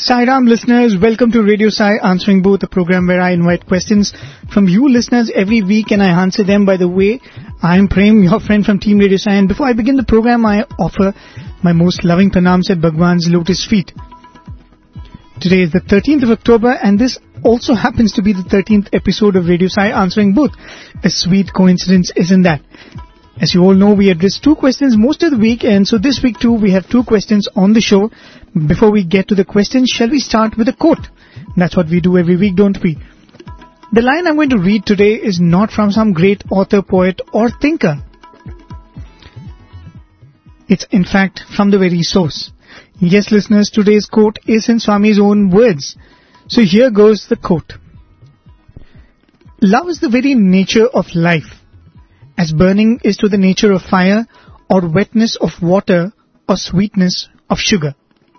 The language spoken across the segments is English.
Sai Ram listeners, welcome to Radio Sai Answering Booth, a program where I invite questions from you listeners every week and I answer them. By the way, I am Prem, your friend from Team Radio Sai, and before I begin the program, I offer my most loving pranams at Bhagwan's lotus feet. Today is the 13th of October and this also happens to be the 13th episode of Radio Sai Answering Booth. A sweet coincidence, isn't that? As you all know, we address two questions most of the week, and so this week too we have two questions on the show. Before we get to the questions, shall we start with a quote? That's what we do every week, don't we? The line I'm going to read today is not from some great author, poet or thinker. It's in fact from the very source. Yes, listeners, today's quote is in Swami's own words. So here goes the quote. Love is the very nature of life, as burning is to the nature of fire, or wetness of water, or sweetness of sugar.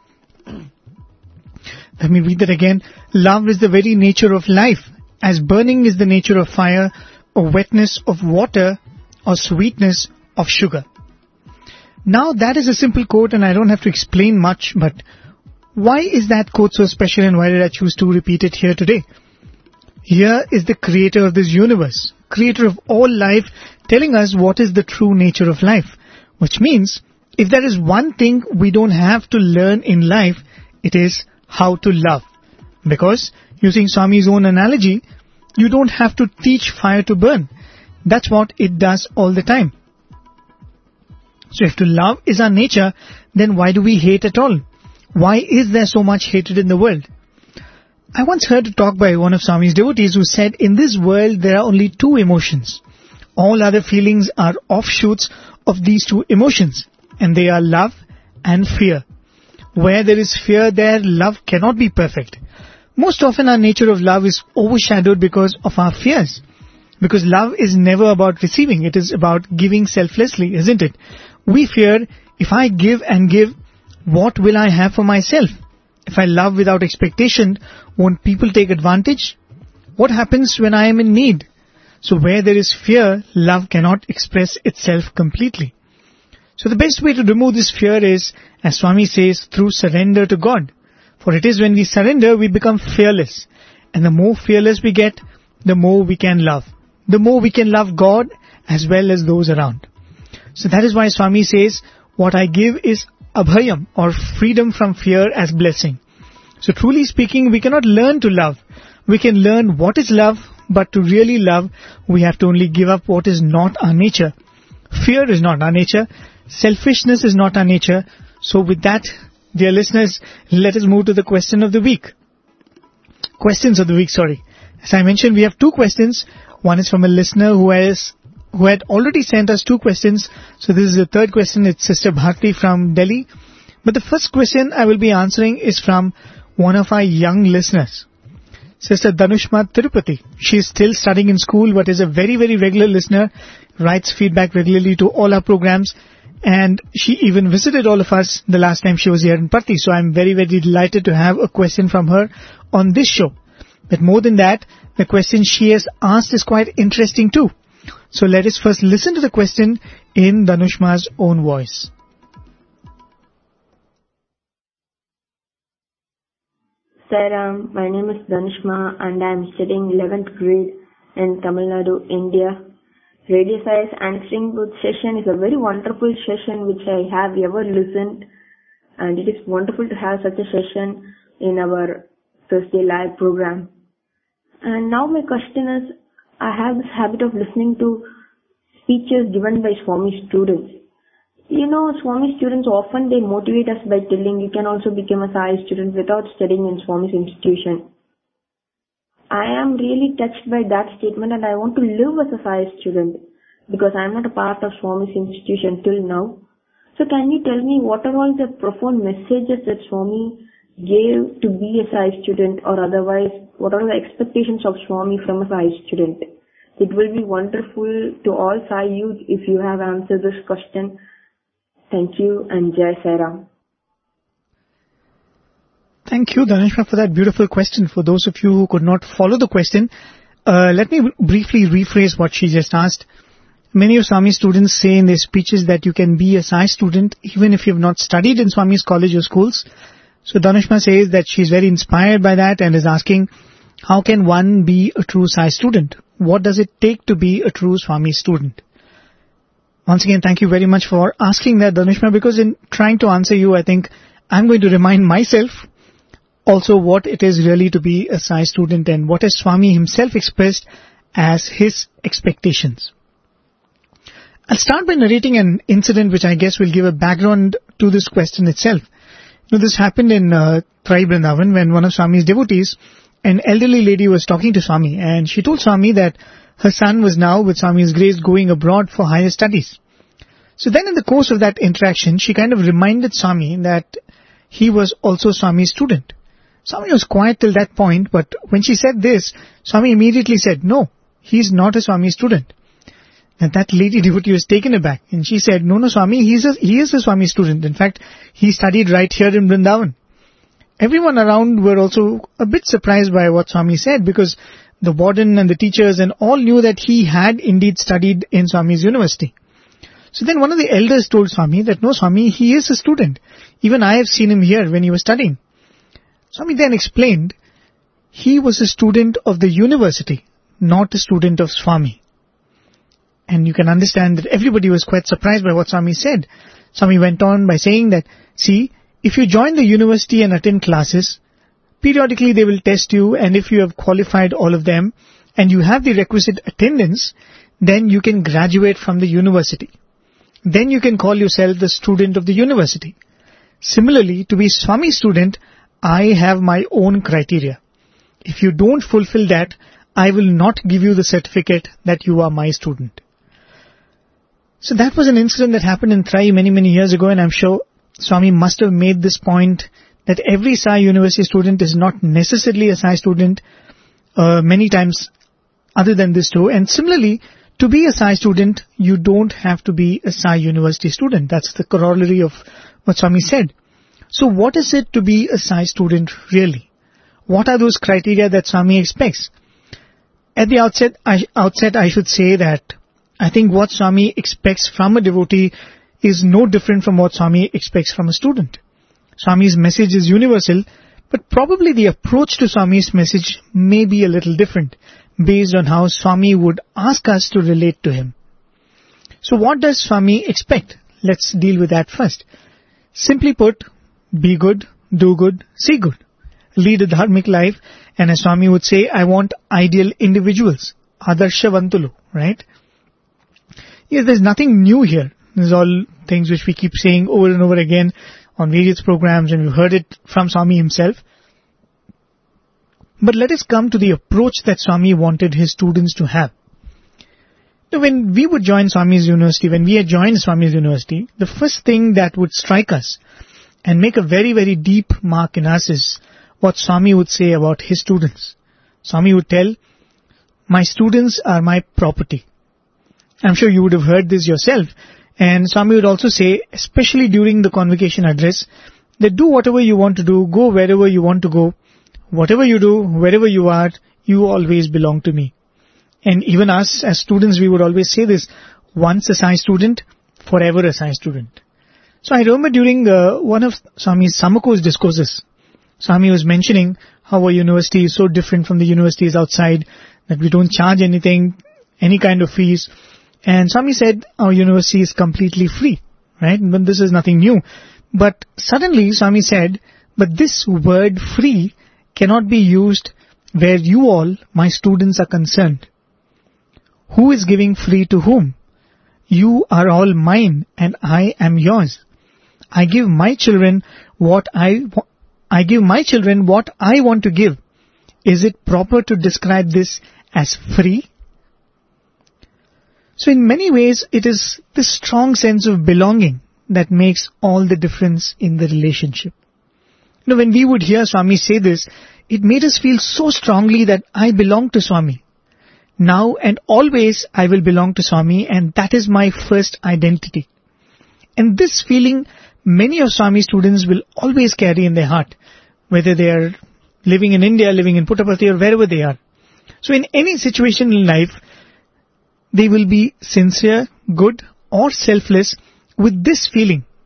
Let me read that again. Love is the very nature of life, as burning is the nature of fire, or wetness of water, or sweetness of sugar. Now that is a simple quote and I don't have to explain much, but why is that quote so special and why did I choose to repeat it here today? Here is the creator of this universe, creator of all life, telling us what is the true nature of life. Which means, if there is one thing we don't have to learn in life, it is how to love. Because, using Swami's own analogy, you don't have to teach fire to burn. That's what it does all the time. So if to love is our nature, then why do we hate at all? Why is there so much hatred in the world? I once heard a talk by one of Swami's devotees who said, in this world there are only two emotions. All other feelings are offshoots of these two emotions, and they are love and fear. Where there is fear, there love cannot be perfect. Most often our nature of love is overshadowed because of our fears. Because love is never about receiving, it is about giving selflessly, isn't it? We fear, if I give and give, what will I have for myself? If I love without expectation, won't people take advantage? What happens when I am in need? So where there is fear, love cannot express itself completely. So the best way to remove this fear is, as Swami says, through surrender to God. For it is when we surrender, we become fearless. And the more fearless we get, the more we can love. The more we can love God as well as those around. So that is why Swami says, what I give is abhayam, or freedom from fear, as blessing. So truly speaking, we cannot learn to love. We can learn what is love, but to really love, we have to only give up what is not our nature. Fear is not our nature. Selfishness is not our nature. So with that, dear listeners, let us move to the question of the week. Questions of the week, sorry. As I mentioned, we have two questions. One is from a listener who had already sent us two questions. So this is the third question. It's Sister Bharti from Delhi. But the first question I will be answering is from one of our young listeners, Sister Dhanushma Tirupati. She is still studying in school but is a very, very regular listener, writes feedback regularly to all our programs, and she even visited all of us the last time she was here in Patti. So I'm very, very delighted to have a question from her on this show. But more than that, the question she has asked is quite interesting too. So let us first listen to the question in Dhanushma's own voice. Sir, my name is Dhanushma and I am studying 11th grade in Tamil Nadu, India. Radio Sai's Answering Booth session is a very wonderful session which I have ever listened, and it is wonderful to have such a session in our Thursday live program. And now my question is, I have this habit of listening to speeches given by Swami students. You know, Swami students often they motivate us by telling you can also become a Sai student without studying in Swami's institution. I am really touched by that statement and I want to live as a Sai student because I am not a part of Swami's institution till now. So can you tell me what are all the profound messages that Swami gave to be a Sai student, or otherwise what are the expectations of Swami from a Sai student? It will be wonderful to all Sai youth if you have answered this question. Thank you and Jai Sai Ram. Thank you, Dhanushma, for that beautiful question. For those of you who could not follow the question, let me briefly rephrase what she just asked. Many of Swami's students say in their speeches that you can be a Sai student even if you have not studied in Swami's college or schools. So Dhanishma says that she's very inspired by that and is asking, how can one be a true Sai student? What does it take to be a true Swami student? Once again, thank you very much for asking that, Dhanishma, because in trying to answer you, I think I'm going to remind myself also what it is really to be a Sai student and what has Swami himself expressed as his expectations. I'll start by narrating an incident which I guess will give a background to this question itself. This happened in Trai Vrindavan when one of Swami's devotees, an elderly lady, was talking to Swami, and she told Swami that her son was now, with Swami's grace, going abroad for higher studies. So then in the course of that interaction, she kind of reminded Swami that he was also Swami's student. Swami was quiet till that point, but when she said this, Swami immediately said, no, he's not a Swami student. And that lady devotee was taken aback, and she said, no, Swami, he is a Swami student. In fact, he studied right here in Vrindavan. Everyone around were also a bit surprised by what Swami said, because the warden and the teachers and all knew that he had indeed studied in Swami's university. So then one of the elders told Swami that, no, Swami, he is a student. Even I have seen him here when he was studying. Swami then explained, he was a student of the university, not a student of Swami. And you can understand that everybody was quite surprised by what Swami said. Swami went on by saying that, see, if you join the university and attend classes, periodically they will test you, and if you have qualified all of them and you have the requisite attendance, then you can graduate from the university. Then you can call yourself the student of the university. Similarly, to be Swami student, I have my own criteria. If you don't fulfill that, I will not give you the certificate that you are my student. So that was an incident that happened in Trai many, many years ago, and I'm sure Swami must have made this point that every Sai University student is not necessarily a Sai student many times other than this too. And similarly, to be a Sai student, you don't have to be a Sai University student. That's the corollary of what Swami said. So what is it to be a Sai student really? What are those criteria that Swami expects? At the outset, I should say that I think what Swami expects from a devotee is no different from what Swami expects from a student. Swami's message is universal, but probably the approach to Swami's message may be a little different, based on how Swami would ask us to relate to him. So what does Swami expect? Let's deal with that first. Simply put, be good, do good, see good. Lead a dharmic life, and as Swami would say, I want ideal individuals. Adarshavantulu, right? Yes, there's nothing new here. There's all things which we keep saying over and over again on various programs, and we've heard it from Swami himself. But let us come to the approach that Swami wanted his students to have. Now, when we would join Swami's university, when we had joined Swami's university, the first thing that would strike us and make a very, very deep mark in us is what Swami would say about his students. Swami would tell, my students are my property. I'm sure you would have heard this yourself. And Swami would also say, especially during the convocation address, that do whatever you want to do, go wherever you want to go. Whatever you do, wherever you are, you always belong to me. And even us as students, we would always say this, once a Sai student, forever a Sai student. So I remember during one of Swami's Samako's discourses, Swami was mentioning how our university is so different from the universities outside, that we don't charge anything, any kind of fees. And Swami said our university is completely free, right? But this is nothing new. But suddenly Swami said, but this word free cannot be used where you all, my students, are concerned. Who is giving free to whom? You are all mine and I am yours. I give my children what I want to give. Is it proper to describe this as free? So in many ways, it is this strong sense of belonging that makes all the difference in the relationship. When we would hear Swami say this, it made us feel so strongly that I belong to Swami. Now and always I will belong to Swami, and that is my first identity. And this feeling many of Swami students will always carry in their heart, whether they are living in India, living in Puttaparthi, or wherever they are. So in any situation in life, they will be sincere, good, or selfless with this feeling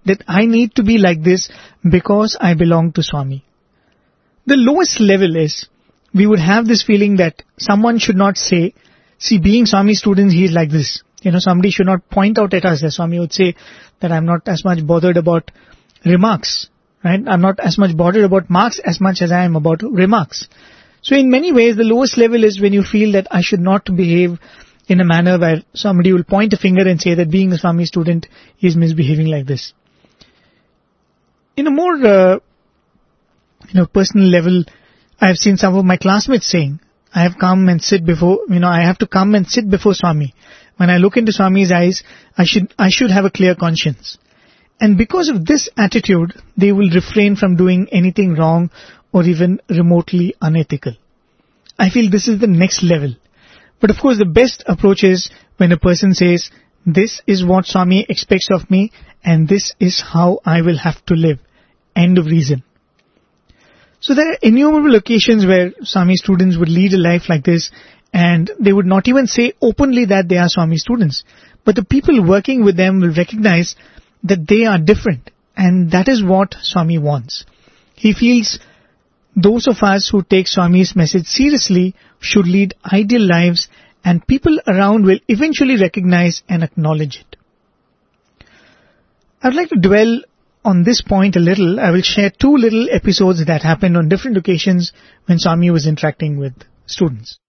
that I need to be like this because I belong to Swami. The lowest level is, we would have this feeling that someone should not say, see, being Swami students, he is like this. Somebody should not point out at us, as Swami would say, that I'm not as much bothered about remarks, right? I'm not as much bothered about marks as much as I am about remarks. So in many ways, the lowest level is when you feel that I should not behave in a manner where somebody will point a finger and say that being a Swami student, he is misbehaving like this. In a more, personal level, I have seen some of my classmates saying, I have to come and sit before Swami. When I look into Swami's eyes, I should have a clear conscience. And because of this attitude, they will refrain from doing anything wrong or even remotely unethical. I feel this is the next level. But of course, the best approach is when a person says, this is what Swami expects of me and this is how I will have to live. End of reason. So there are innumerable occasions where Swami students would lead a life like this, and they would not even say openly that they are Swami students. But the people working with them will recognize that they are different, and that is what Swami wants. He feels those of us who take Swami's message seriously should lead ideal lives, and people around will eventually recognize and acknowledge it. I would like to dwell on this point a little. I will share 2 little episodes that happened on different occasions when Swami was interacting with students.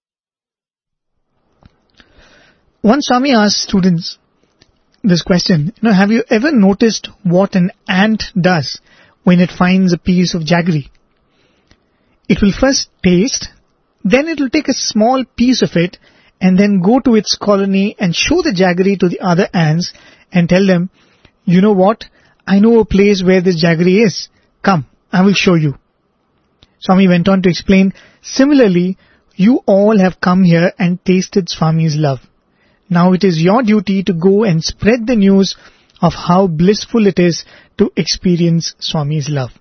Once Swami asked students this question, have you ever noticed what an ant does when it finds a piece of jaggery? It will first taste, then it will take a small piece of it and then go to its colony and show the jaggery to the other ants and tell them, you know what? I know a place where this jaggery is. Come, I will show you. Swami went on to explain, similarly, you all have come here and tasted Swami's love. Now it is your duty to go and spread the news of how blissful it is to experience Swami's love.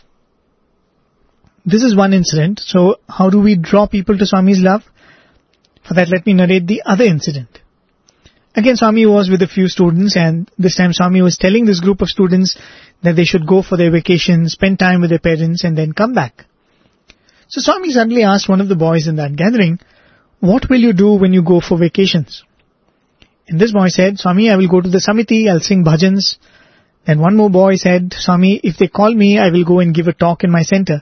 This is one incident. So how do we draw people to Swami's love? For that, let me narrate the other incident. Again, Swami was with a few students, and this time Swami was telling this group of students that they should go for their vacation, spend time with their parents, and then come back. So Swami suddenly asked one of the boys in that gathering, what will you do when you go for vacations? And this boy said, Swami, I will go to the Samiti, I'll sing bhajans. Then one more boy said, Swami, if they call me, I will go and give a talk in my center.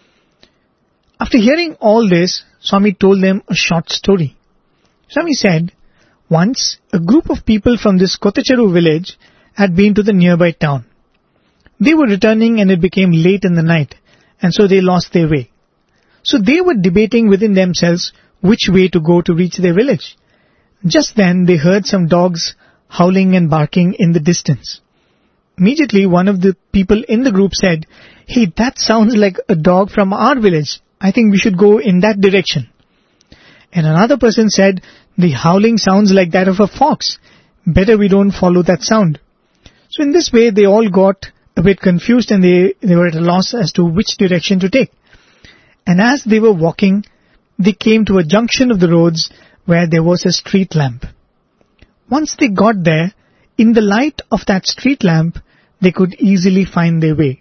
After hearing all this, Swami told them a short story. Swami said, once, a group of people from this Kotacharu village had been to the nearby town. They were returning and it became late in the night, and so they lost their way. So they were debating within themselves which way to go to reach their village. Just then they heard some dogs howling and barking in the distance. Immediately one of the people in the group said, hey, that sounds like a dog from our village. I think we should go in that direction. And another person said, the howling sounds like that of a fox. Better we don't follow that sound. So in this way, they all got a bit confused and they were at a loss as to which direction to take. And as they were walking, they came to a junction of the roads where there was a street lamp. Once they got there, in the light of that street lamp, they could easily find their way.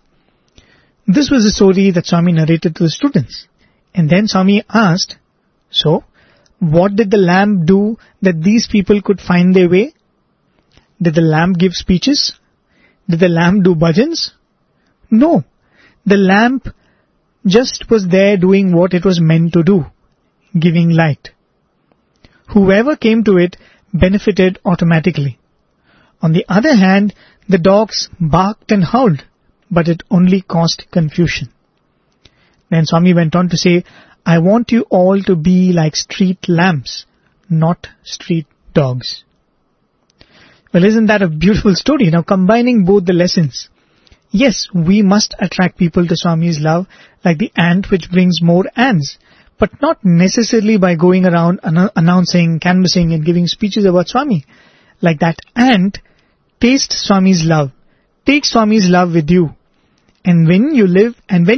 This was a story that Swami narrated to the students. And then Swami asked, so, what did the lamp do that these people could find their way? Did the lamp give speeches? Did the lamp do bhajans? No. The lamp just was there doing what it was meant to do, giving light. Whoever came to it benefited automatically. On the other hand, the dogs barked and howled, but it only caused confusion. Then Swami went on to say, I want you all to be like street lamps, not street dogs. Well, isn't that a beautiful story? Now, combining both the lessons. Yes, we must attract people to Swami's love like the ant which brings more ants, but not necessarily by going around announcing, canvassing and giving speeches about Swami. Like that ant, taste Swami's love. Take Swami's love with you. And when you live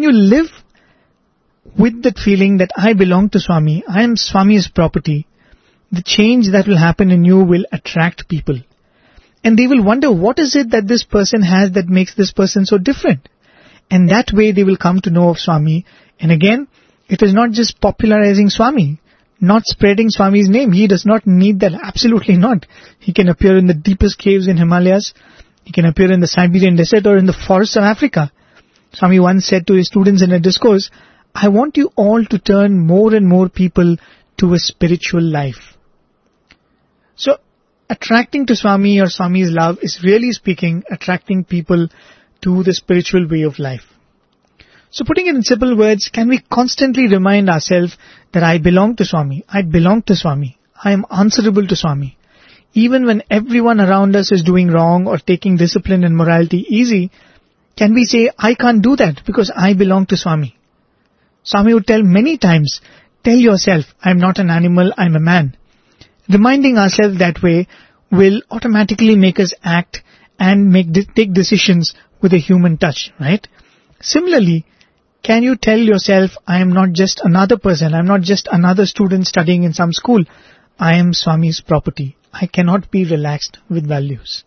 with that feeling that I belong to Swami, I am Swami's property, the change that will happen in you will attract people. And they will wonder, what is it that this person has that makes this person so different? And that way they will come to know of Swami. And again, it is not just popularizing Swami, not spreading Swami's name. He does not need that, absolutely not. He can appear in the deepest caves in Himalayas. He can appear in the Siberian desert or in the forests of Africa. Swami once said to his students in a discourse, I want you all to turn more and more people to a spiritual life. So, attracting to Swami or Swami's love is really speaking, attracting people to the spiritual way of life. So putting it in simple words, can we constantly remind ourselves that I belong to Swami, I belong to Swami, I am answerable to Swami. Even when everyone around us is doing wrong or taking discipline and morality easy, can we say, I can't do that because I belong to Swami? Swami would tell many times, tell yourself, I am not an animal, I am a man. Reminding ourselves that way will automatically make us act and take decisions with a human touch, right? Similarly, can you tell yourself, I am not just another person, I am not just another student studying in some school, I am Swami's property. I cannot be relaxed with values.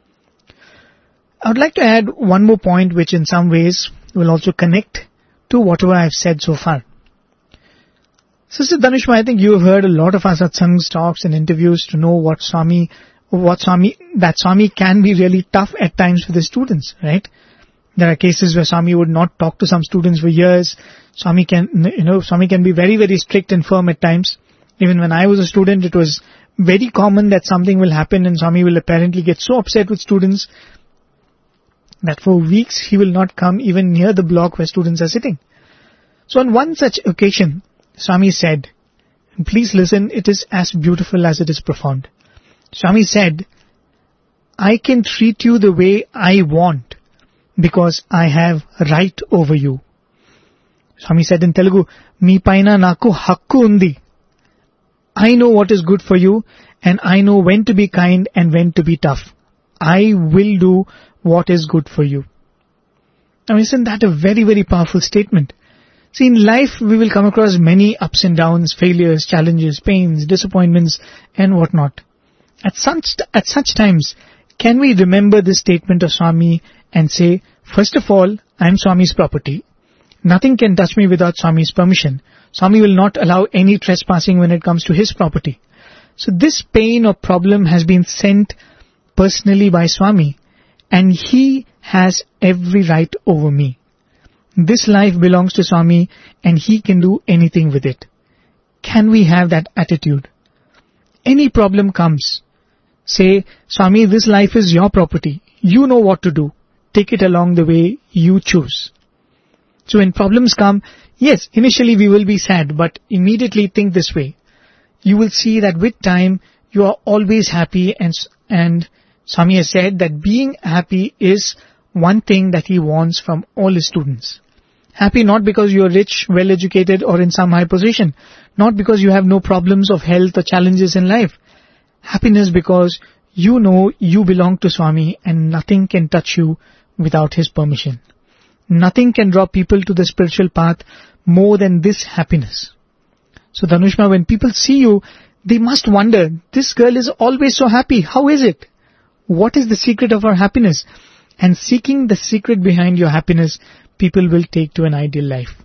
I would like to add one more point which in some ways will also connect to whatever I have said so far. Sister Dhanusma, I think you have heard a lot of our satsangs, talks and interviews to know that Swami can be really tough at times with his students, right? There are cases where Swami would not talk to some students for years. Swami can be very, very strict and firm at times. Even when I was a student, it was very common that something will happen and Swami will apparently get so upset with students that for weeks he will not come even near the block where students are sitting. So on one such occasion, Swami said, and please listen, it is as beautiful as it is profound. Swami said, I can treat you the way I want because I have right over you. Swami said in Telugu, "Mi paina naku hakku undi." I know what is good for you and I know when to be kind and when to be tough. I will do what is good for you. Now isn't that a very, very powerful statement? See, in life we will come across many ups and downs, failures, challenges, pains, disappointments and whatnot. At such times, can we remember this statement of Swami and say, first of all, I am Swami's property. Nothing can touch me without Swami's permission. Swami will not allow any trespassing when it comes to his property. So this pain or problem has been sent personally by Swami and he has every right over me. This life belongs to Swami and he can do anything with it. Can we have that attitude? Any problem comes, say, Swami, this life is your property. You know what to do. Take it along the way you choose. So when problems come, yes, initially we will be sad, but immediately think this way. You will see that with time, you are always happy and Swami has said that being happy is one thing that he wants from all his students. Happy not because you are rich, well educated or in some high position, not because you have no problems of health or challenges in life. Happiness because you know you belong to Swami and nothing can touch you without his permission. Nothing can draw people to the spiritual path more than this happiness. So Dhanushma, when people see you, they must wonder, this girl is always so happy. How is it? What is the secret of her happiness? And seeking the secret behind your happiness, people will take to an ideal life.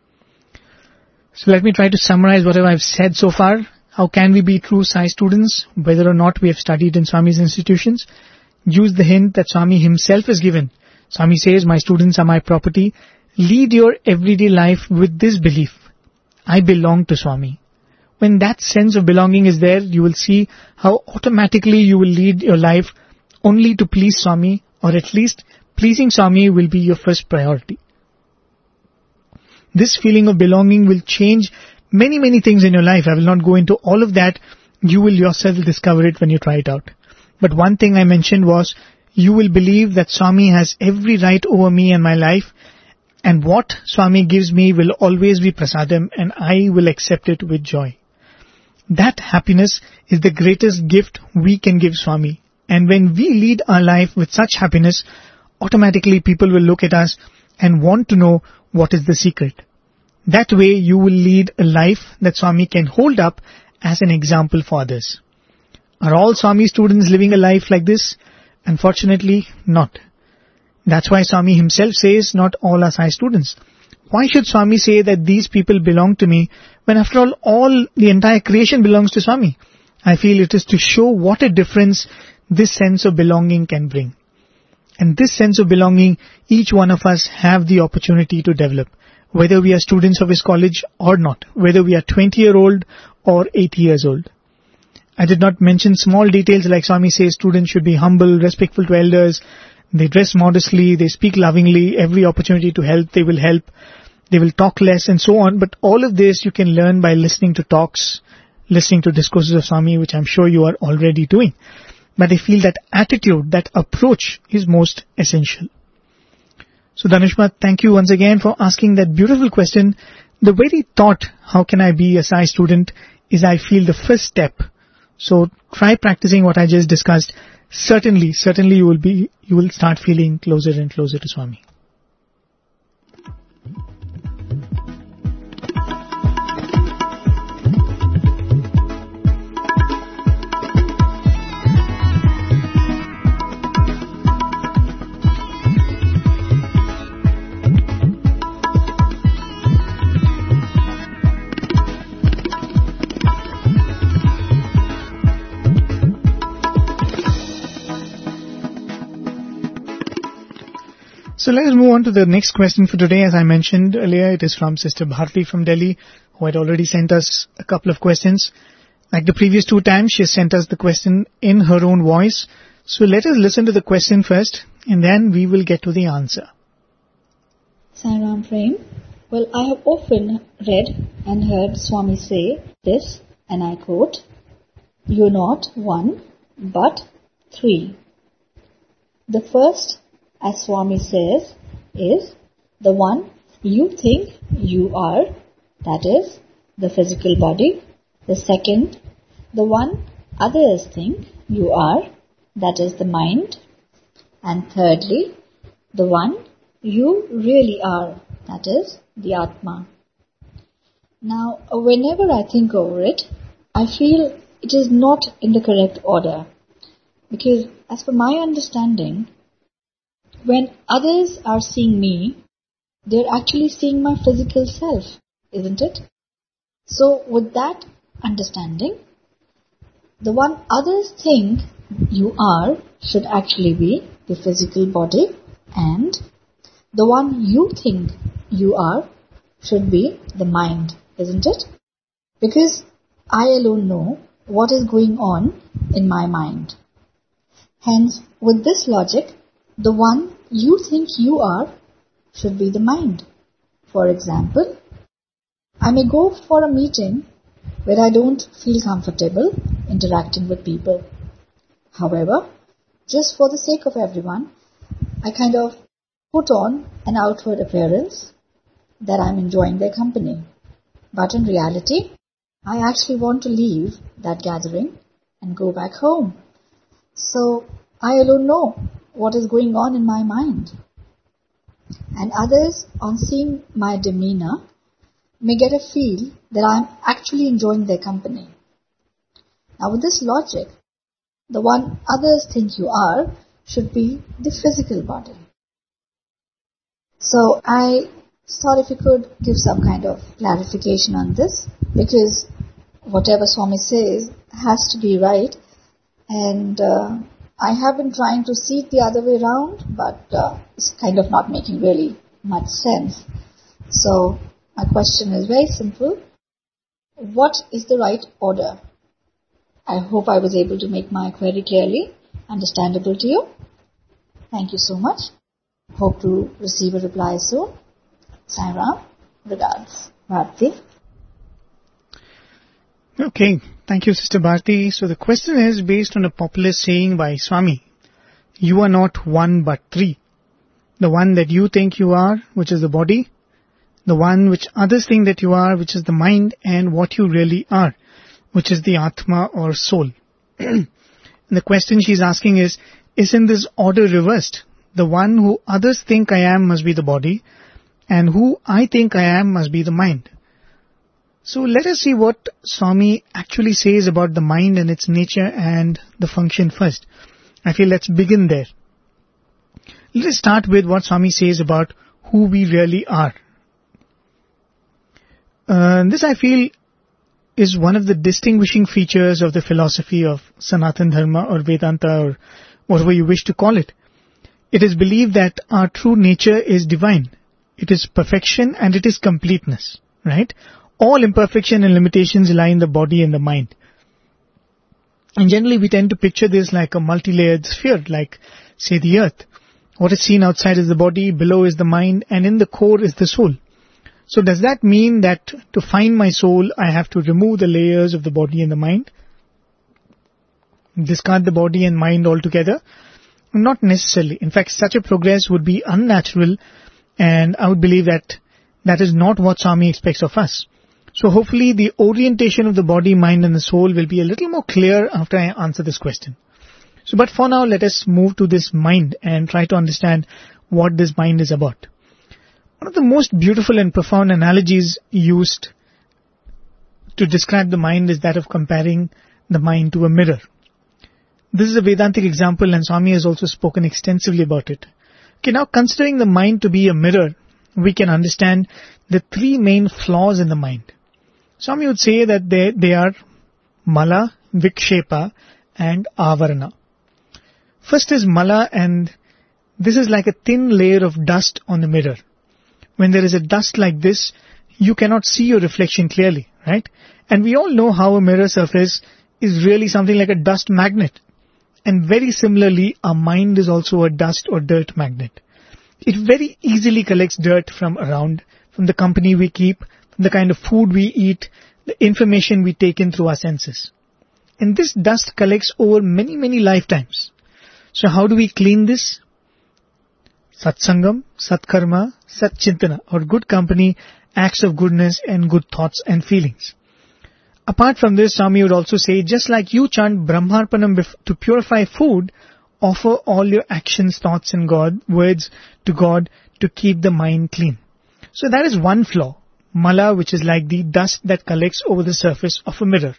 So let me try to summarize whatever I've said so far. How can we be true Sai students, whether or not we have studied in Swami's institutions? Use the hint that Swami himself has given. Swami says, my students are my property. Lead your everyday life with this belief. I belong to Swami. When that sense of belonging is there, you will see how automatically you will lead your life only to please Swami, or at least pleasing Swami will be your first priority. This feeling of belonging will change many, many things in your life. I will not go into all of that. You will yourself discover it when you try it out. But one thing I mentioned was, you will believe that Swami has every right over me and my life, and what Swami gives me will always be prasadam, and I will accept it with joy. That happiness is the greatest gift we can give Swami. And when we lead our life with such happiness, automatically people will look at us and want to know what is the secret. That way you will lead a life that Swami can hold up as an example for others. Are all Swami students living a life like this? Unfortunately, not. That's why Swami himself says not all are Sai students. Why should Swami say that these people belong to me when after all the entire creation belongs to Swami? I feel it is to show what a difference this sense of belonging can bring. And this sense of belonging, each one of us have the opportunity to develop, whether we are students of his college or not, whether we are 20-year-old or 80 years old. I did not mention small details like Swami says students should be humble, respectful to elders, they dress modestly, they speak lovingly, every opportunity to help, they will talk less and so on. But all of this you can learn by listening to talks, listening to discourses of Swami, which I'm sure you are already doing. But I feel that attitude, that approach is most essential. So Dhanishma, thank you once again for asking that beautiful question. The very thought, how can I be a Sai student, is I feel the first step. So try practicing what I just discussed. Certainly you will start feeling closer and closer to Swami. So let us move on to the next question for today. As I mentioned earlier, it is from Sister Bharti from Delhi, who had already sent us a couple of questions. Like the previous 2 times, she has sent us the question in her own voice. So let us listen to the question first, and then we will get to the answer. Sai Ram Prem. Well, I have often read and heard Swami say this, and I quote, "You're not one, but 3. The first, as Swami says, is the one you think you are, that is, the physical body. The second, the one others think you are, that is the mind. And thirdly, the one you really are, that is the Atma." Now, whenever I think over it, I feel it is not in the correct order. Because as per my understanding, when others are seeing me, they're actually seeing my physical self, isn't it? So with that understanding, the one others think you are should actually be the physical body, and the one you think you are should be the mind, isn't it? Because I alone know what is going on in my mind. Hence, with this logic, the one you think you are should be the mind. For example, I may go for a meeting where I don't feel comfortable interacting with people. However, just for the sake of everyone, I kind of put on an outward appearance that I'm enjoying their company. But in reality, I actually want to leave that gathering and go back home. So I alone know what is going on in my mind. And others, on seeing my demeanor, may get a feel that I'm actually enjoying their company. Now with this logic, the one others think you are should be the physical body. So I thought if you could give some kind of clarification on this, because whatever Swami says has to be right, and I have been trying to see it the other way around, but it's kind of not making really much sense. So my question is very simple. What is the right order? I hope I was able to make my query clearly understandable to you. Thank you so much. Hope to receive a reply soon. Sai Ram, regards. Bharti. Okay, thank you, Sister Bharti. So the question is based on a popular saying by Swami, "You are not one but 3. The one that you think you are, which is the body, the one which others think that you are, which is the mind, and what you really are, which is the Atma or soul." And the question she's asking is, isn't this order reversed? The one who others think I am must be the body, and who I think I am must be the mind. So let us see what Swami actually says about the mind and its nature and the function first. I feel let's begin there. Let us start with what Swami says about who we really are. This I feel is one of the distinguishing features of the philosophy of Sanatana Dharma or Vedanta or whatever you wish to call it. It is believed that our true nature is divine. It is perfection and it is completeness, right? All imperfection and limitations lie in the body and the mind. And generally we tend to picture this like a multi-layered sphere, like, say, the earth. What is seen outside is the body, below is the mind, and in the core is the soul. So does that mean that to find my soul, I have to remove the layers of the body and the mind? Discard the body and mind altogether? Not necessarily. In fact, such a progress would be unnatural, and I would believe that that is not what Swami expects of us. So hopefully the orientation of the body, mind and the soul will be a little more clear after I answer this question. But for now, let us move to this mind and try to understand what this mind is about. One of the most beautiful and profound analogies used to describe the mind is that of comparing the mind to a mirror. This is a Vedantic example, and Swami has also spoken extensively about it. Okay, now considering the mind to be a mirror, we can understand the three main flaws in the mind. Swami would say that they are Mala, Vikshepa and Avarana. First is Mala, and this is like a thin layer of dust on the mirror. When there is a dust like this, you cannot see your reflection clearly, right? And we all know how a mirror surface is really something like a dust magnet. And very similarly, our mind is also a dust or dirt magnet. It very easily collects dirt from around, from the company we keep, from the kind of food we eat, the information we take in through our senses. And this dust collects over many, many lifetimes. So how do we clean this? Satsangam, Satkarma, Satchintana, or good company, acts of goodness and good thoughts and feelings. Apart from this, Swami would also say, just like you chant Brahmarpanam to purify food, offer all your actions, thoughts and words to God to keep the mind clean. So that is one flaw, Mala, which is like the dust that collects over the surface of a mirror.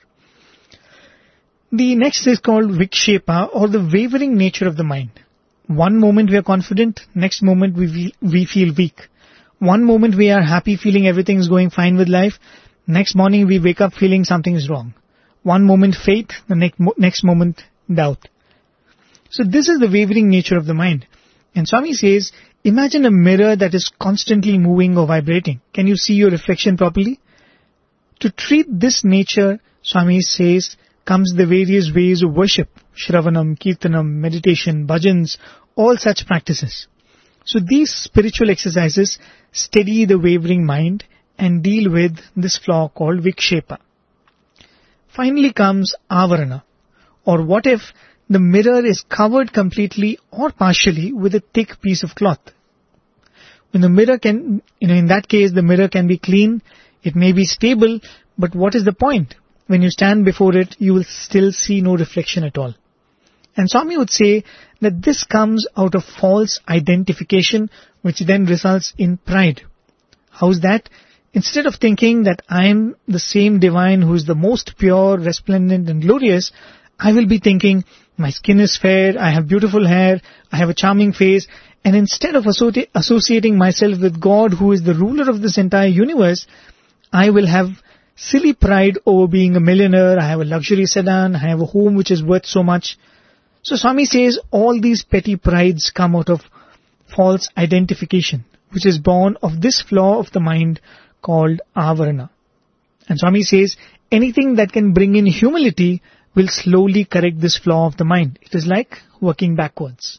The next is called Vikshepa, or the wavering nature of the mind. One moment we are confident, next moment we feel weak. One moment we are happy, feeling everything is going fine with life. Next morning we wake up feeling something is wrong. One moment faith, the next moment doubt. So this is the wavering nature of the mind. And Swami says, imagine a mirror that is constantly moving or vibrating. Can you see your reflection properly? To treat this nature, Swami says, comes the various ways of worship, Shravanam, Kirtanam, meditation, bhajans, all such practices. So these spiritual exercises steady the wavering mind and deal with this flaw called Vikshepa. Finally comes Avarana, or what if the mirror is covered completely or partially with a thick piece of cloth. When the mirror can, in that case the mirror can be clean, it may be stable, but what is the point? When you stand before it, you will still see no reflection at all. And Swami would say that this comes out of false identification, which then results in pride. How is that? Instead of thinking that I am the same divine who is the most pure, resplendent and glorious, I will be thinking, my skin is fair, I have beautiful hair, I have a charming face, and instead of associating myself with God, who is the ruler of this entire universe, I will have silly pride over being a millionaire, I have a luxury sedan, I have a home which is worth so much. So Swami says all these petty prides come out of false identification, which is born of this flaw of the mind called Avarana. And Swami says anything that can bring in humility will slowly correct this flaw of the mind. It is like working backwards.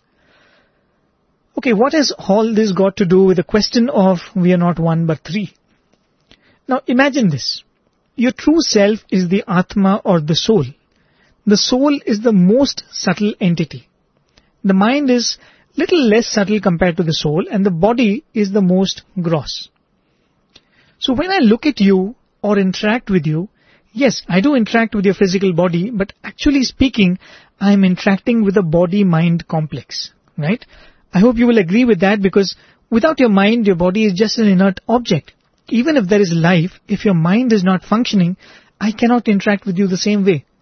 Okay, what has all this got to do with the question of we are not one but three? Now imagine this. Your true self is the Atma or the soul. The soul is the most subtle entity. The mind is little less subtle compared to the soul, and the body is the most gross. So when I look at you or interact with you, yes, I do interact with your physical body, but actually speaking, I am interacting with a body-mind complex, right? I hope you will agree with that, because without your mind, your body is just an inert object. Even if there is life, if your mind is not functioning, I cannot interact with you the same way.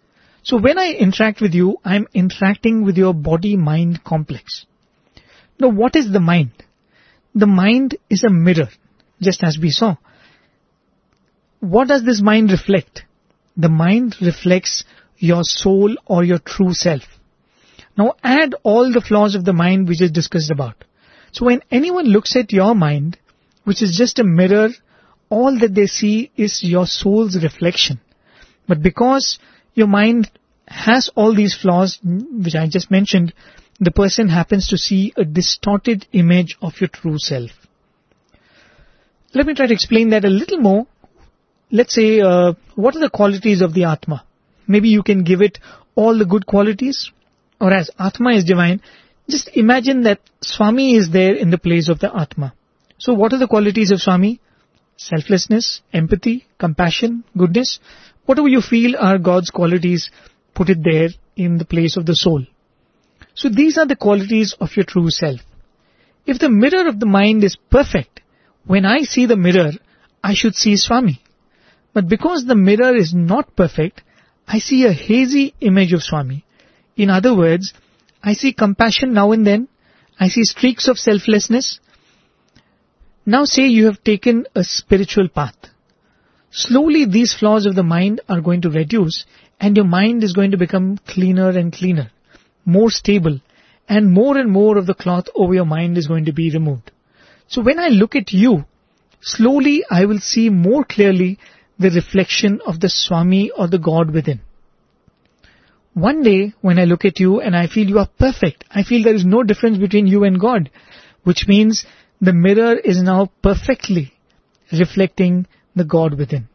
So when I interact with you, I'm interacting with your body-mind complex. Now what is the mind? The mind is a mirror, just as we saw. What does this mind reflect? The mind reflects your soul or your true self. Now add all the flaws of the mind we just discussed about. So when anyone looks at your mind, which is just a mirror, all that they see is your soul's reflection. But because your mind has all these flaws, which I just mentioned, the person happens to see a distorted image of your true self. Let me try to explain that a little more. Let's say, what are the qualities of the Atma? Maybe you can give it all the good qualities. Or as Atma is divine, just imagine that Swami is there in the place of the Atma. So what are the qualities of Swami? Selflessness, empathy, compassion, goodness. Whatever you feel are God's qualities, put it there in the place of the soul. So these are the qualities of your true self. If the mirror of the mind is perfect, when I see the mirror, I should see Swami. But because the mirror is not perfect, I see a hazy image of Swami. In other words, I see compassion now and then. I see streaks of selflessness. Now say you have taken a spiritual path. Slowly these flaws of the mind are going to reduce and your mind is going to become cleaner and cleaner, more stable, and more of the cloth over your mind is going to be removed. So when I look at you, slowly I will see more clearly the reflection of the Swami or the God within. One day when I look at you and I feel you are perfect, I feel there is no difference between you and God, which means the mirror is now perfectly reflecting the God within.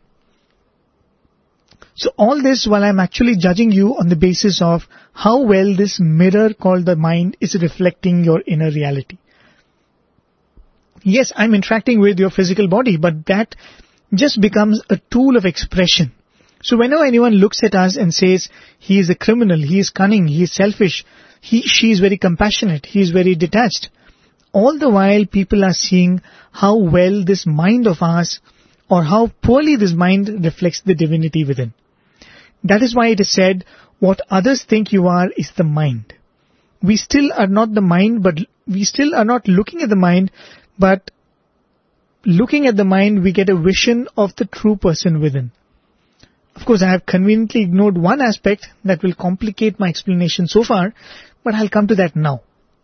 So all this while I'm actually judging you on the basis of how well this mirror called the mind is reflecting your inner reality. Yes, I'm interacting with your physical body, but that just becomes a tool of expression. So whenever anyone looks at us and says, he is a criminal, he is cunning, he is selfish, she is very compassionate, he is very detached, all the while people are seeing how well this mind of ours or how poorly this mind reflects the divinity within. That is why it is said, what others think you are is the mind. We still are not the mind, but we still are not looking at the mind, but looking at the mind we get a vision of the true person within. Of course, I have conveniently ignored one aspect that will complicate my explanation so far, but I'll come to that now.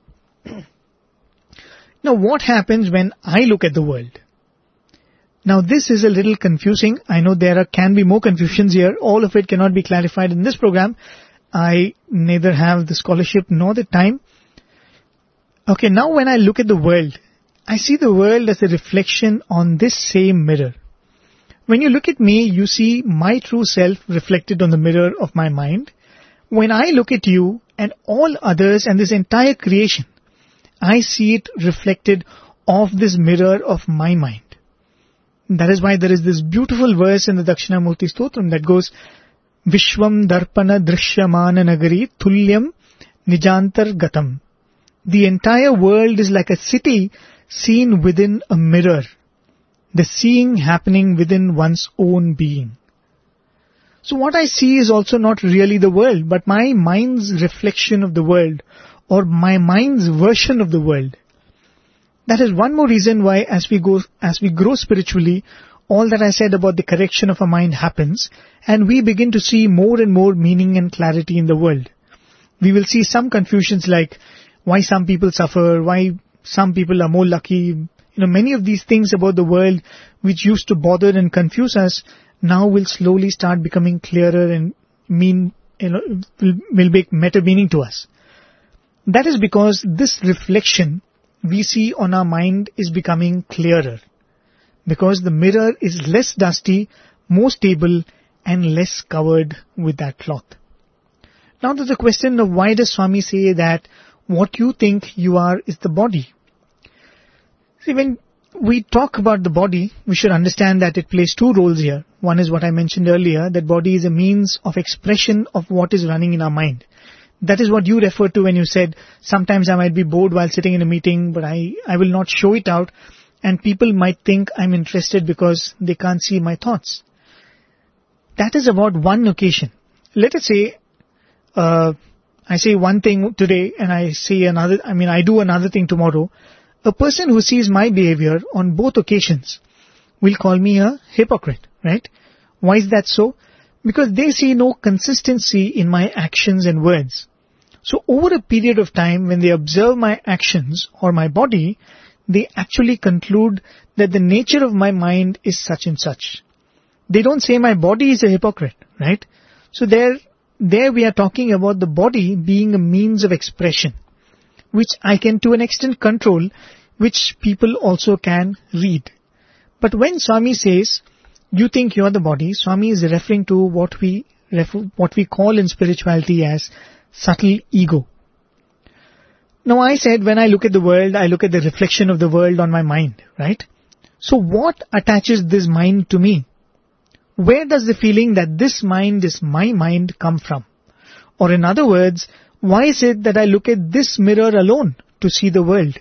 Now, what happens when I look at the world? Now, this is a little confusing. I know there can be more confusions here. All of it cannot be clarified in this program. I neither have the scholarship nor the time. Okay, now when I look at the world, I see the world as a reflection on this same mirror. When you look at me, you see my true self reflected on the mirror of my mind. When I look at you and all others and this entire creation, I see it reflected off this mirror of my mind. That is why there is this beautiful verse in the Dakshinamurti Stotram that goes, Vishwam Darpana Drishyamana Nagari Tulyam Nijantar Gatam. The entire world is like a city seen within a mirror. The seeing happening within one's own being. So what I see is also not really the world, but my mind's reflection of the world, or my mind's version of the world. That is one more reason why as we grow spiritually, all that I said about the correction of our mind happens, and we begin to see more and more meaning and clarity in the world. We will see some confusions like why some people suffer, why some people are more lucky. Many of these things about the world which used to bother and confuse us now will slowly start becoming clearer and will make better meaning to us. That is because this reflection we see on our mind is becoming clearer. Because the mirror is less dusty, more stable and less covered with that cloth. Now there's a question of why does Swami say that what you think you are is the body? See, when we talk about the body, we should understand that it plays two roles here. One is what I mentioned earlier, that body is a means of expression of what is running in our mind. That is what you referred to when you said, sometimes I might be bored while sitting in a meeting, but I will not show it out, and people might think I'm interested because they can't see my thoughts. That is about one occasion. Let us say, I say one thing today and I do another thing tomorrow, a person who sees my behavior on both occasions will call me a hypocrite, right? Why is that so? Because they see no consistency in my actions and words. So over a period of time, when they observe my actions or my body, they actually conclude that the nature of my mind is such and such. They don't say my body is a hypocrite, right? So there we are talking about the body being a means of expression, which I can to an extent control, which people also can read. But when Swami says, you think you are the body, Swami is referring to what we call in spirituality as subtle ego. Now I said when I look at the world, I look at the reflection of the world on my mind, right? So what attaches this mind to me? Where does the feeling that this mind is my mind come from? Or in other words, why is it that I look at this mirror alone to see the world?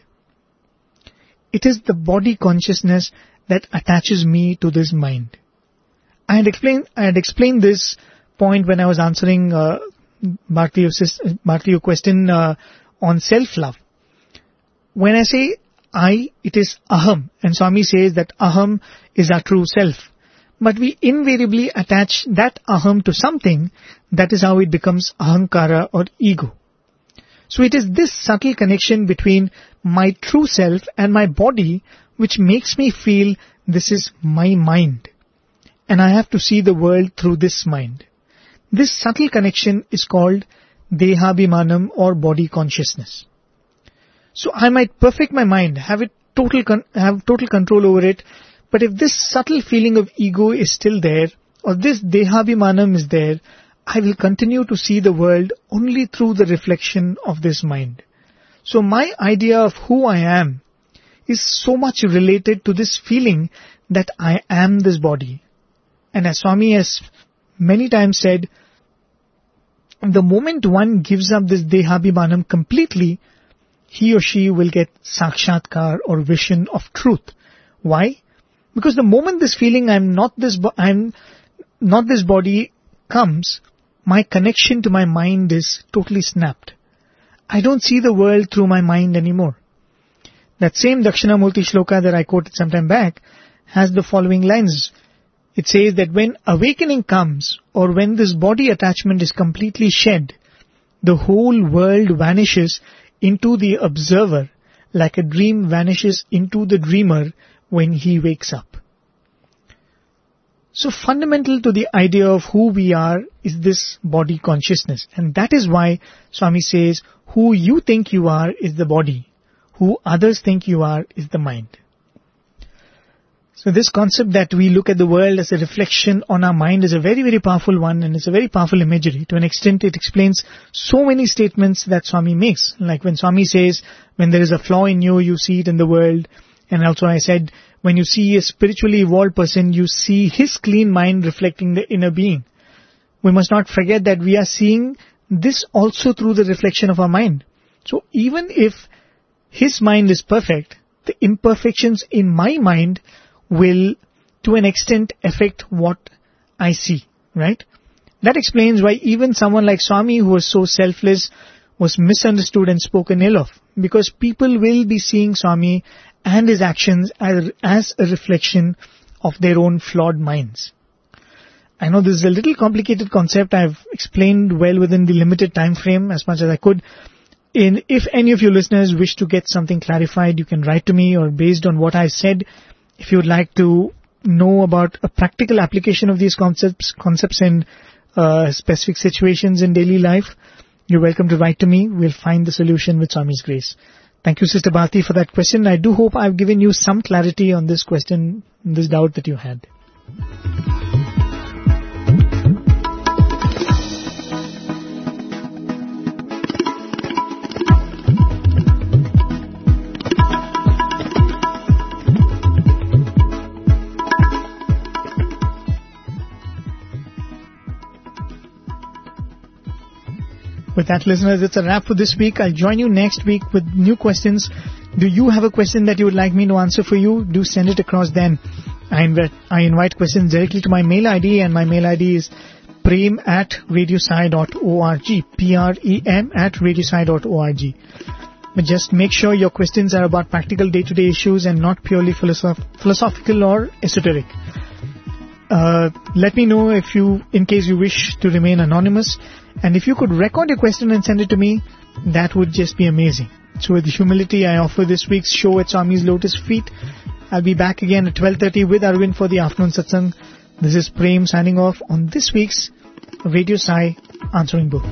It is the body consciousness that attaches me to this mind. I had explained this point when I was answering Bharti, your question on self-love. When I say I, it is aham, and Swami says that aham is our true self. But we invariably attach that aham to something. That is how it becomes ahankara or ego. So it is this subtle connection between my true self and my body which makes me feel this is my mind. And I have to see the world through this mind. This subtle connection is called dehabhimanam or body consciousness. So I might perfect my mind, have total control over it, but if this subtle feeling of ego is still there, or this dehabhimanam is there, I will continue to see the world only through the reflection of this mind. So my idea of who I am is so much related to this feeling that I am this body. And as Swami has many times said, the moment one gives up this dehabhimanam completely, he or she will get sakshatkar or vision of truth. Why? Because the moment this feeling I'm not this body comes, my connection to my mind is totally snapped. I don't see the world through my mind anymore. That same Dakshinamurti shloka that I quoted some time back has the following lines. It says that when awakening comes, or when this body attachment is completely shed, the whole world vanishes into the observer, like a dream vanishes into the dreamer when he wakes up. So fundamental to the idea of who we are is this body consciousness. And that is why Swami says, who you think you are is the body. Who others think you are is the mind. So this concept that we look at the world as a reflection on our mind is a very, very powerful one, and it's a very powerful imagery. To an extent, it explains so many statements that Swami makes. Like when Swami says, when there is a flaw in you, you see it in the world. And also I said, when you see a spiritually evolved person, you see his clean mind reflecting the inner being. We must not forget that we are seeing this also through the reflection of our mind. So even if his mind is perfect, the imperfections in my mind will to an extent affect what I see, right? That explains why even someone like Swami, who was so selfless, was misunderstood and spoken ill of. Because people will be seeing Swami and his actions as a reflection of their own flawed minds. I know this is a little complicated concept. I've explained well within the limited time frame as much as I could. If any of your listeners wish to get something clarified, you can write to me, or based on what I said, if you would like to know about a practical application of these concepts in specific situations in daily life, you're welcome to write to me. We'll find the solution with Swami's grace. Thank you, Sister Bharti, for that question. I do hope I've given you some clarity on this question, this doubt that you had. With that, listeners, it's a wrap for this week. I'll join you next week with new questions. Do you have a question that you would like me to answer for you? Do send it across then. I invite questions directly to my mail ID, and my mail ID is prem@radiosai.org, prem@radiosai.org. But just make sure your questions are about practical day-to-day issues and not purely philosophical or esoteric. Let me know in case you wish to remain anonymous, and if you could record your question and send it to me, that would just be amazing. So with humility, I offer this week's show at Swami's Lotus Feet. I'll be back again at 12:30 with Arvind for the afternoon satsang. This is Prem signing off on this week's Radio Sai Answering Book.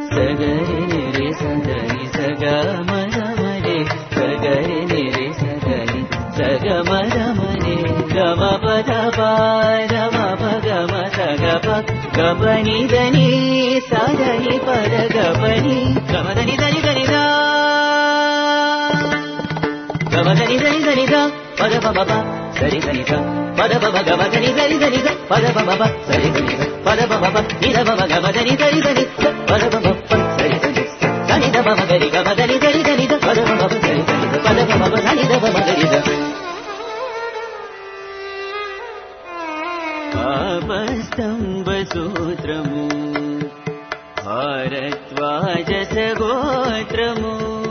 సగరి నిరి సదని సగమరమరే సగరి నిరి సదని సగమరమరే గమ పద పారమ పగమ సగప గమని దని సదని పద గమని గమదని దని దని గమదని దని దని పద పద సరి దని పద పద గమదని దని దని పద పద సరి దని పద పద నిద పద గమదని దని దని పద పద సరి దని సని ద పద గరి గమదని దని దని పద పద సరి దని పద పద సని ద పద గరి ద ఆపస్తంభ సూత్రము భారద్వాజ సగోత్రము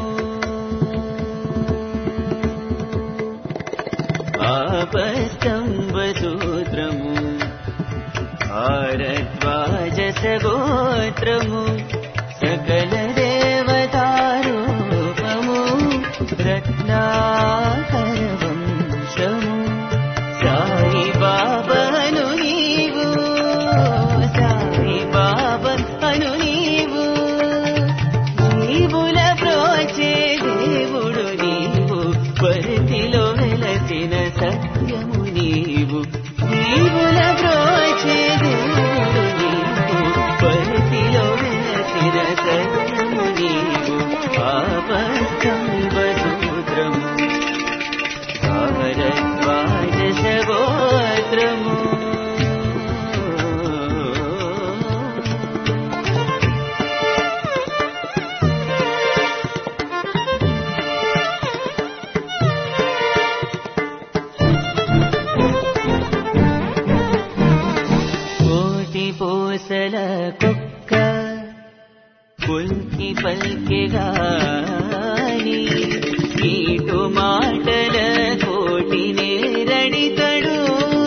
ఆపస్తంభ సూత్రము భారద్వాజ సగోత్రము సకల దేవతారూపము రత్నాకర వంశము సాయి బాబను నీవు సాయి బాబను నీవు నీవుల ప్రోచే దేవుడు నీవు పరిధిలో వెలసిన సత్యము నీవు నీవుల ప్రోచే దేవుడు నీవు పరిధిలో వెలసిన సత్యము నీవు ఆపస్తంభ సూత్రము భారద్వాజ సగోత్రము కోటి పూసల కుక్క పుల్కి పల్కిగాని నీటు మాటల కోటి నేరడితడు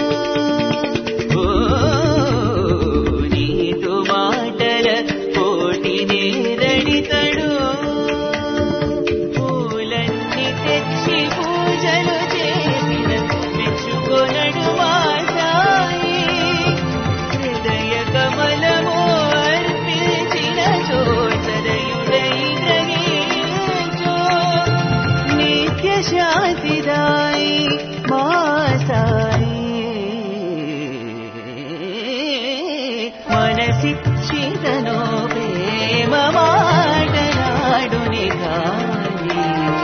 నీటు మాటల కోటి నేరడితడు పూలన్నీ తెచ్చి పూజలు చేసిన మెచ్చుకొనడు వాసాయి హృదయ కమలము అర్పించిన చోచరయుడై గ్రహించో నిత్య శాంతిదాయి మాసాయి మనసిచ్చితనో ప్రేమ మాటనాడుని గాలి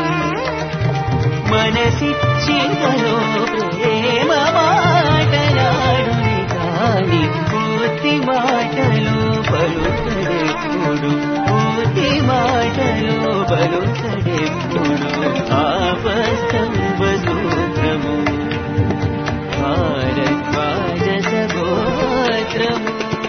మనసిచ్చితనో ప్రేమ మాటనాడుని గాలి పూర్తి మాటలు పలుకడెప్పుడు పూర్తి మాటలు పలుకడెప్పుడు ఆపస్తంభ సూత్రము భారద్వాజ సగోత్రము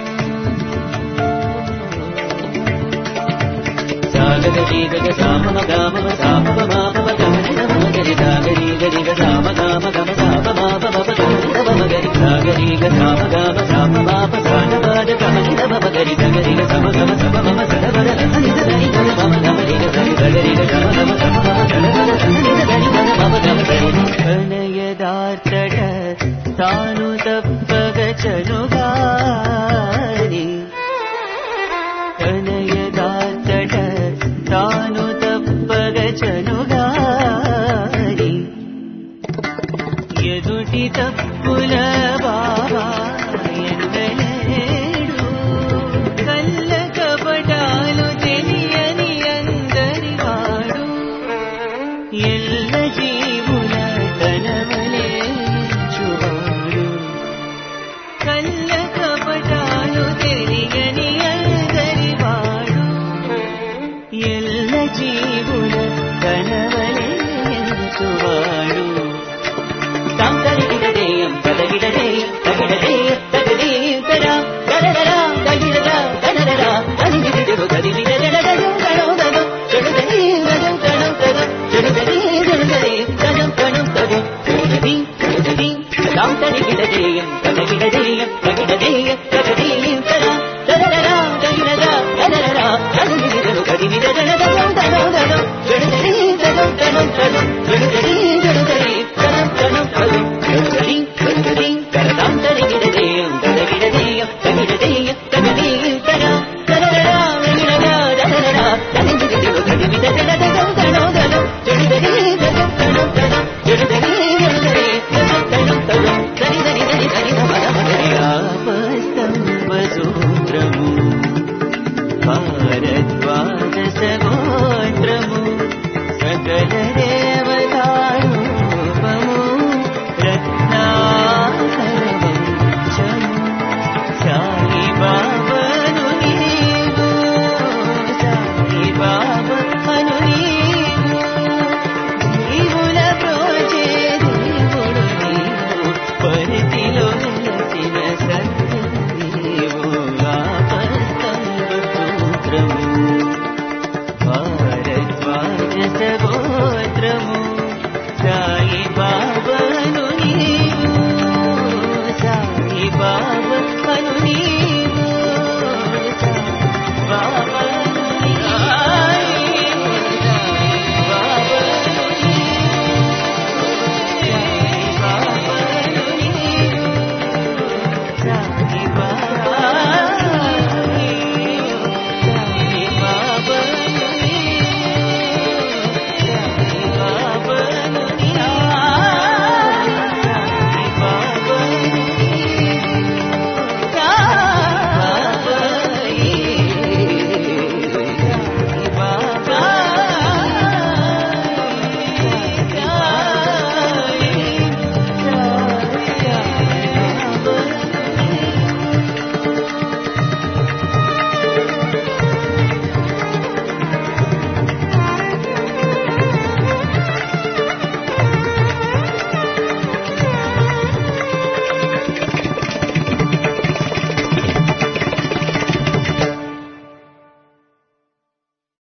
సాగరి గగ సామ గామ సామ మాపవ గమని నమ గరి సాగరి గరి గ సామ గామ గమ సామ మాపవ గమని నమ గరి సాగరి గ సామ గామ సామ మాప సాన బాద గమని నమ గరి సగరి గ సమ గమ సమ మమ సదవర లసని దని గమ మమ గమరి గ సరి సగరి గ సమ గమ సమ మమ సదవర లసని దని గమ మమ గమ సరి కనయదార్తడ తాను తప్పగ చనుగాని కనయదార్తడ తాను తప్పగ చనుగాని ఎదుటి తప్పుల బాబా ఎందలేడు కల్ల కపటాలు తెలియని అందరి వాడు ఎల్ల జీవుల తనవలే చూవాడు కల్ల కపటాలు తెలియని అందరి వాడు ఎల్ల జీవుల తనవలే చూవాడు తంతరిగిడేయం తదగిడేయం తగిడేయం తగదేయం తరా తరరా తగిడరా తనరా తనిగిడు తదిగిడడడడు తడో తడో చెడుదది తడో తడో తడో చెడుదది చెడుదది తడం తడం తడం చెడుదది చెడుదది తంతరిగిడేయం తదగిడేయం తగిడేయం తగదేయం తరా తరరా తగిడరా తనరా తనిగిడు తదిగిడడడడు తడో తడో చెడుదది తడం తడం తడం